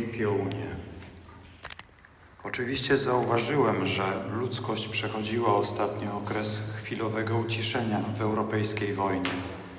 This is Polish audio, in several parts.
piołunie. Oczywiście zauważyłem, że ludzkość przechodziła ostatnio okres chwilowego uciszenia w europejskiej wojnie.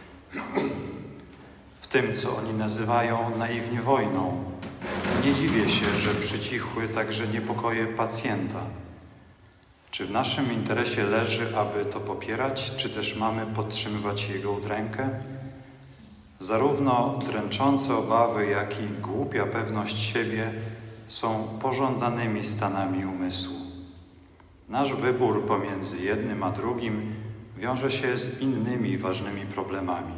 W tym, co oni nazywają naiwnie wojną. Nie dziwię się, że przycichły także niepokoje pacjenta. Czy w naszym interesie leży, aby to popierać, czy też mamy podtrzymywać jego udrękę? Zarówno dręczące obawy, jak i głupia pewność siebie są pożądanymi stanami umysłu. Nasz wybór pomiędzy jednym a drugim wiąże się z innymi ważnymi problemami.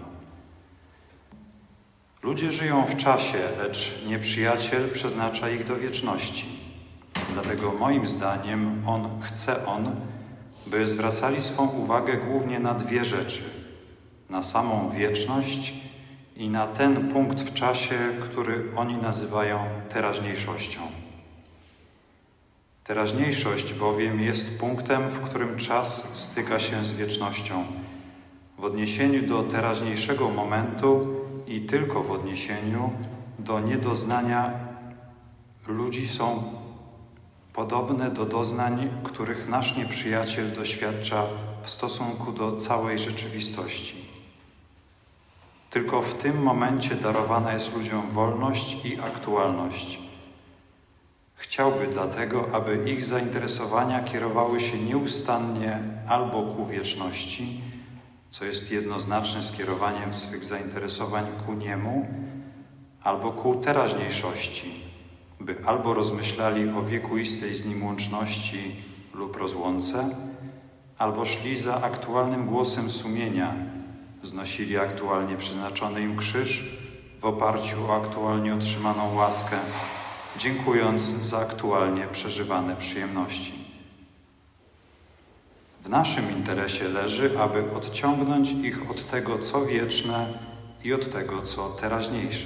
Ludzie żyją w czasie, lecz nieprzyjaciel przeznacza ich do wieczności. Dlatego moim zdaniem chce, by zwracali swą uwagę głównie na dwie rzeczy. Na samą wieczność i na ten punkt w czasie, który oni nazywają teraźniejszością. Teraźniejszość bowiem jest punktem, w którym czas styka się z wiecznością. W odniesieniu do teraźniejszego momentu i tylko w odniesieniu do niedoznania ludzi są podobne do doznań, których nasz nieprzyjaciel doświadcza w stosunku do całej rzeczywistości. Tylko w tym momencie darowana jest ludziom wolność i aktualność. Chciałby dlatego, aby ich zainteresowania kierowały się nieustannie albo ku wieczności, co jest jednoznaczne skierowaniem swych zainteresowań ku Niemu, albo ku teraźniejszości, by albo rozmyślali o wiekuistej z Nim łączności lub rozłące, albo szli za aktualnym głosem sumienia, znosili aktualnie przeznaczony im krzyż w oparciu o aktualnie otrzymaną łaskę, dziękując za aktualnie przeżywane przyjemności. W naszym interesie leży, aby odciągnąć ich od tego, co wieczne i od tego, co teraźniejsze.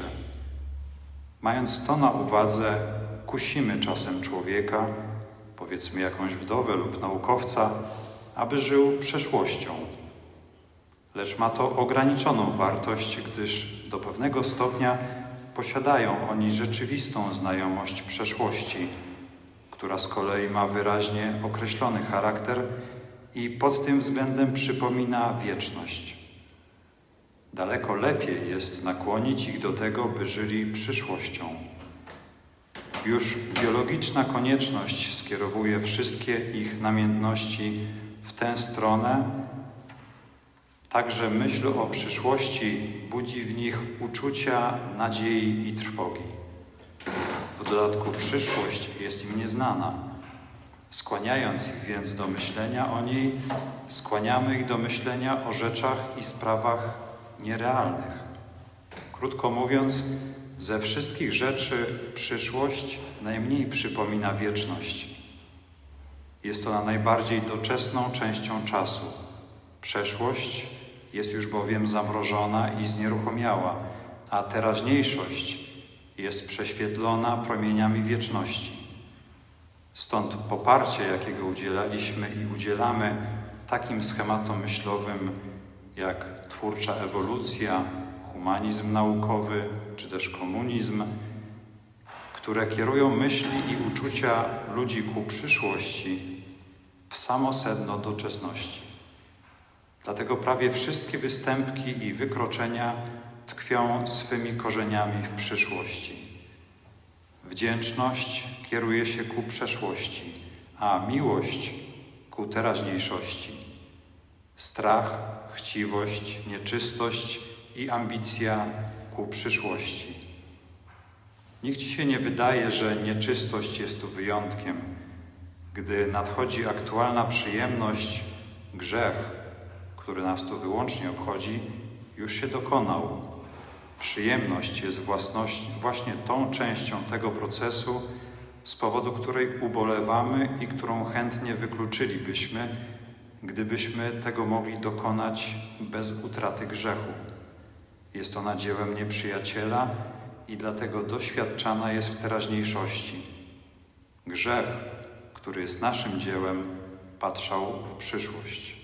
Mając to na uwadze, kusimy czasem człowieka, powiedzmy jakąś wdowę lub naukowca, aby żył przeszłością. Lecz ma to ograniczoną wartość, gdyż do pewnego stopnia posiadają oni rzeczywistą znajomość przeszłości, która z kolei ma wyraźnie określony charakter i pod tym względem przypomina wieczność. Daleko lepiej jest nakłonić ich do tego, by żyli przyszłością. Już biologiczna konieczność skierowuje wszystkie ich namiętności w tę stronę, także myśl o przyszłości budzi w nich uczucia nadziei i trwogi. W dodatku przyszłość jest im nieznana. Skłaniając ich więc do myślenia o niej, skłaniamy ich do myślenia o rzeczach i sprawach nierealnych. Krótko mówiąc, ze wszystkich rzeczy przyszłość najmniej przypomina wieczność. Jest ona najbardziej doczesną częścią czasu. Przeszłość jest już bowiem zamrożona i znieruchomiała, a teraźniejszość jest prześwietlona promieniami wieczności. Stąd poparcie, jakiego udzielaliśmy i udzielamy takim schematom myślowym jak twórcza ewolucja, humanizm naukowy czy też komunizm, które kierują myśli i uczucia ludzi ku przyszłości w samo sedno doczesności. Dlatego prawie wszystkie występki i wykroczenia tkwią swymi korzeniami w przyszłości. Wdzięczność kieruje się ku przeszłości, a miłość ku teraźniejszości. Strach, chciwość, nieczystość i ambicja ku przyszłości. Niech ci się nie wydaje, że nieczystość jest tu wyjątkiem. Gdy nadchodzi aktualna przyjemność, grzech, który nas tu wyłącznie obchodzi, już się dokonał. Przyjemność jest właśnie tą częścią tego procesu, z powodu której ubolewamy i którą chętnie wykluczylibyśmy, gdybyśmy tego mogli dokonać bez utraty grzechu. Jest ona dziełem nieprzyjaciela i dlatego doświadczana jest w teraźniejszości. Grzech, który jest naszym dziełem, patrzał w przyszłość.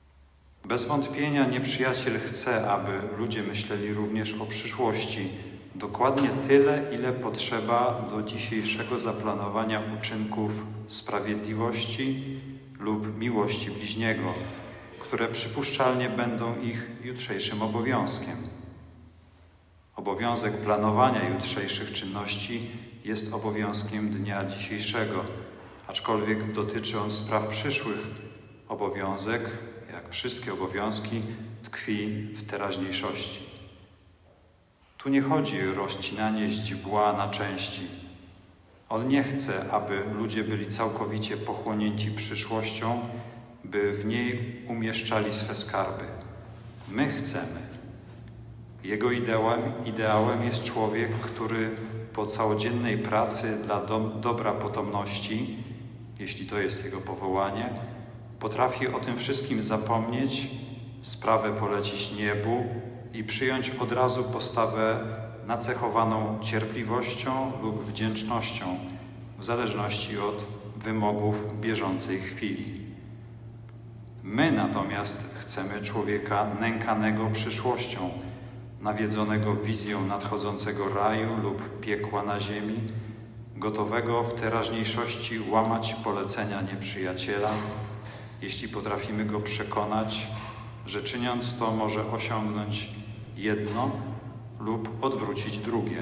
Bez wątpienia nieprzyjaciel chce, aby ludzie myśleli również o przyszłości, dokładnie tyle, ile potrzeba do dzisiejszego zaplanowania uczynków sprawiedliwości lub miłości bliźniego, które przypuszczalnie będą ich jutrzejszym obowiązkiem. Obowiązek planowania jutrzejszych czynności jest obowiązkiem dnia dzisiejszego, aczkolwiek dotyczy on spraw przyszłych. Obowiązek, jak wszystkie obowiązki, tkwi w teraźniejszości. Tu nie chodzi o rozcinanie źdźbła na części. On nie chce, aby ludzie byli całkowicie pochłonięci przyszłością, by w niej umieszczali swe skarby. My chcemy. Jego ideałem jest człowiek, który po całodziennej pracy dla dobra potomności, jeśli to jest jego powołanie, potrafi o tym wszystkim zapomnieć, sprawę polecić niebu i przyjąć od razu postawę nacechowaną cierpliwością lub wdzięcznością, w zależności od wymogów bieżącej chwili. My natomiast chcemy człowieka nękanego przyszłością, nawiedzonego wizją nadchodzącego raju lub piekła na ziemi, gotowego w teraźniejszości łamać polecenia nieprzyjaciela, jeśli potrafimy go przekonać, że czyniąc to może osiągnąć jedno lub odwrócić drugie.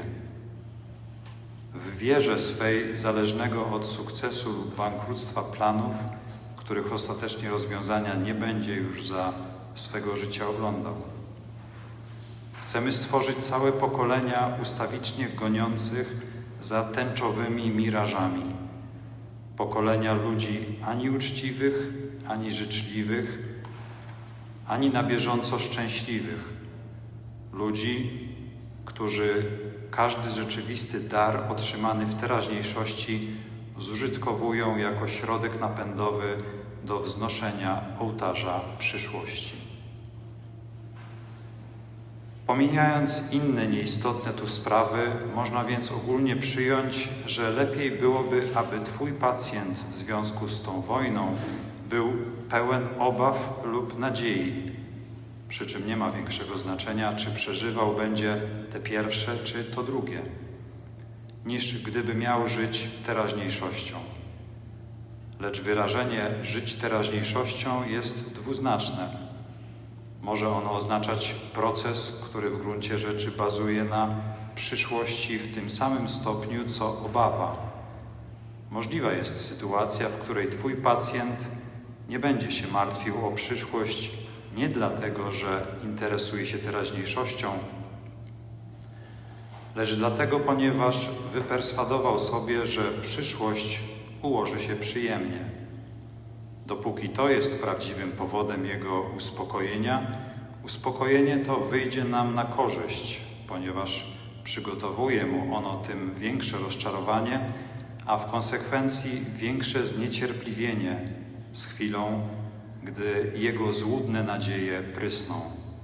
W wierze swej zależnego od sukcesu lub bankructwa planów, których ostatecznie rozwiązania nie będzie już za swego życia oglądał. Chcemy stworzyć całe pokolenia ustawicznie goniących za tęczowymi mirażami. Pokolenia ludzi ani uczciwych, ani życzliwych, ani na bieżąco szczęśliwych. Ludzi, którzy każdy rzeczywisty dar otrzymany w teraźniejszości zużytkowują jako środek napędowy do wznoszenia ołtarza przyszłości. Pomijając inne nieistotne tu sprawy, można więc ogólnie przyjąć, że lepiej byłoby, aby Twój pacjent w związku z tą wojną był pełen obaw lub nadziei, przy czym nie ma większego znaczenia, czy przeżywał będzie te pierwsze, czy to drugie, niż gdyby miał żyć teraźniejszością. Lecz wyrażenie żyć teraźniejszością jest dwuznaczne. Może ono oznaczać proces, który w gruncie rzeczy bazuje na przyszłości w tym samym stopniu, co obawa. Możliwa jest sytuacja, w której Twój pacjent nie będzie się martwił o przyszłość nie dlatego, że interesuje się teraźniejszością, lecz dlatego, ponieważ wyperswadował sobie, że przyszłość ułoży się przyjemnie. Dopóki to jest prawdziwym powodem jego uspokojenia, uspokojenie to wyjdzie nam na korzyść, ponieważ przygotowuje mu ono tym większe rozczarowanie, a w konsekwencji większe zniecierpliwienie z chwilą, gdy jego złudne nadzieje prysną.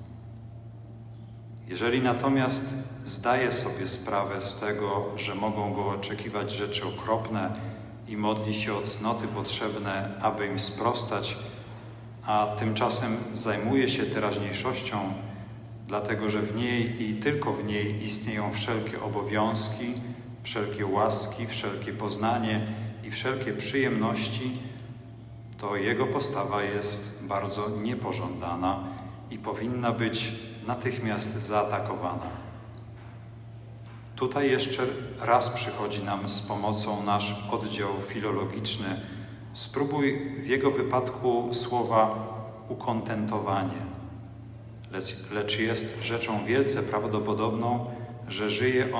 Jeżeli natomiast zdaje sobie sprawę z tego, że mogą go oczekiwać rzeczy okropne i modli się o cnoty potrzebne, aby im sprostać, a tymczasem zajmuje się teraźniejszością, dlatego że w niej i tylko w niej istnieją wszelkie obowiązki, wszelkie łaski, wszelkie poznanie i wszelkie przyjemności, to jego postawa jest bardzo niepożądana i powinna być natychmiast zaatakowana. Tutaj jeszcze raz przychodzi nam z pomocą nasz oddział filologiczny. Spróbuj w jego wypadku słowa ukontentowanie. Lecz jest rzeczą wielce prawdopodobną, że żyje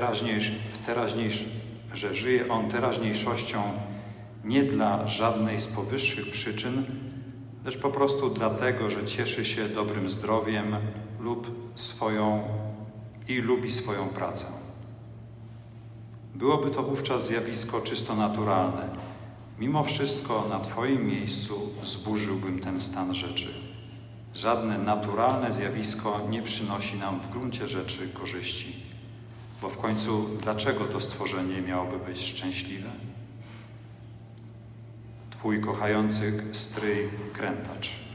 on teraźniejszością nie dla żadnej z powyższych przyczyn, lecz po prostu dlatego, że cieszy się dobrym zdrowiem lubi swoją pracę. Byłoby to wówczas zjawisko czysto naturalne. Mimo wszystko na Twoim miejscu zburzyłbym ten stan rzeczy. Żadne naturalne zjawisko nie przynosi nam w gruncie rzeczy korzyści. Bo w końcu dlaczego to stworzenie miałoby być szczęśliwe? Twój kochający stryj Krętacz.